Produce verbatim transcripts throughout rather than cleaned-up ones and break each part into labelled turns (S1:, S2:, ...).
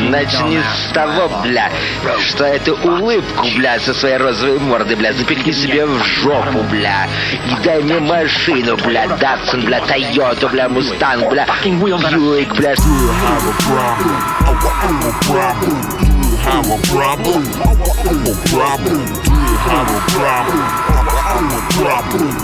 S1: Начни с того, бля, что эту улыбку, бля, со своей розовой мордой, бля, запихни себе в жопу, бля. И дай мне машину, бля, Датсон, бля, Тойоту, бля, Мустанг, бля, Бьюик, бля.
S2: Have a problem? I'm a problem. Do you have a problem? I'm a problem.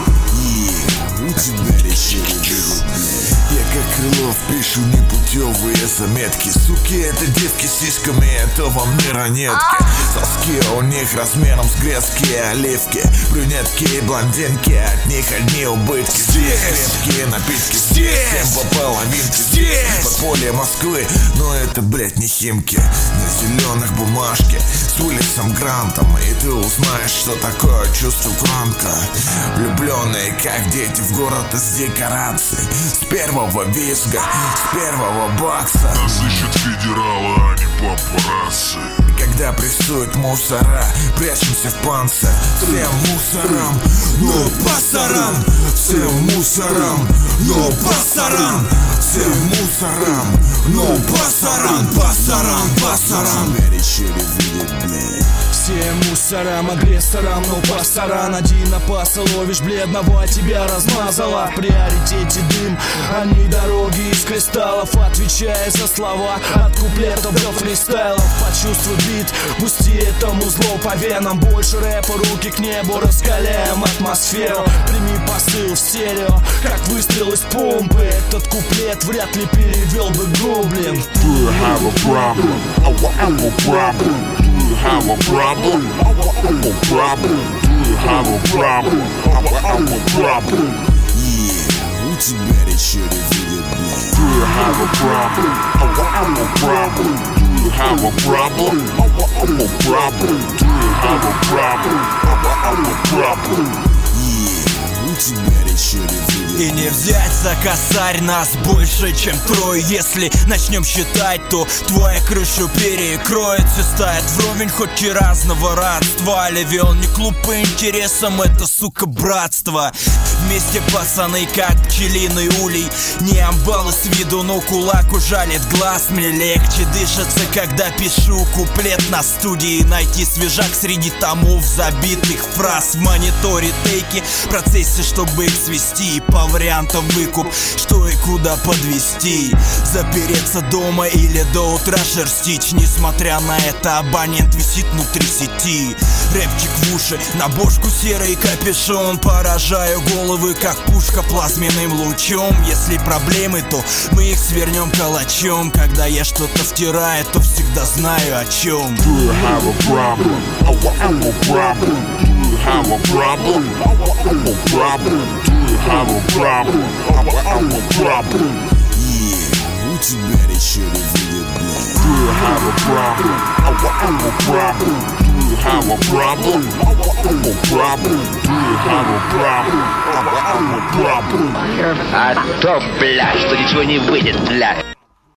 S2: Yeah, у тебя решили. Я как Крылов пишу непутевые заметки. Суки, это девки с сиськами, это вам не ранетки. Соски у них размером с грецкие оливки. Брюнетки и блондинки, от них одни убытки. Здесь крепкие напитки, здесь всем по половинке. Здесь подполье Москвы, но это, блять, не Химки. На зеленых бумажке с Уиллисом Грантом. И ты узнаешь, что такое чувство гранка. Влюбленные, как дети, в город из декораций. С первого визга, с первого бакса.
S3: Нас ищут федералы, а не папарацци.
S2: И когда прессуют мусора, прячемся в панцирь. Всем мусорам, ну пасарам. Всем мусорам, ну пасарам. Всем мусорам, ну пасарам. Пасарам, пасарам. Тебя решили видеть, блядь.
S4: Всем мусорам, агрессорам, ну пасаран. Один опаса ловишь бледного, а тебя размазала. В приоритете дым, а не дороги из кристаллов. Отвечая за слова от куплетов до фристайлов. Почувствуй бит, пусти этому зло по венам. Больше рэпа, руки к небу, раскаляем атмосферу. Прими посыл в стерео, как выстрел из помпы. Этот куплет вряд ли перевел бы Гоблин.
S3: Do you have a problem? I'm a problem. Do you have a problem? I'm a problem. Do you have a problem? I'm a problem.
S2: Yeah, у тебя решили видеть, блядь.
S3: Do you have a problem? I'm a problem. Do you have a problem? I'm a problem. Do you have a problem? I'm a problem.
S2: Yeah, у тебя решили видеть.
S5: И не взять за косарь нас больше, чем трое. Если начнем считать, то твоя крышу перекроет. Все ставит вровень, хоть и разного родства. Левион не клуб по интересам, это, сука, братство. Вместе пацаны, как пчелиный улей. Не амбалы с виду, но кулак ужалит глаз. Мне легче дышится, когда пишу куплет на студии. Найти свежак среди томов забитых фраз. В мониторе тейки, в процессе, чтобы их свести. И по вариантам выкуп, что и куда подвести. Запереться дома или до утра шерстить. Несмотря на это, абонент висит внутри сети. Рэпчик в уши, на бошку серый капюшон. Поражаю головы, как пушка плазменным лучом. Если проблемы, то мы их свернем калачом. Когда я что-то втираю, то всегда знаю о чем.
S3: Do you have a problem? I'm a problem. Do you have a problem? I'm a problem. Do you have a problem? I'm a problem.
S2: Yeah, у тебя решили видеть, блядь.
S3: Do you have a problem? I'm a problem. Do you have a problem? I'm a problem. Do you have a problem? I'm a problem.
S1: А то, бля, что ничего не выйдет, бля.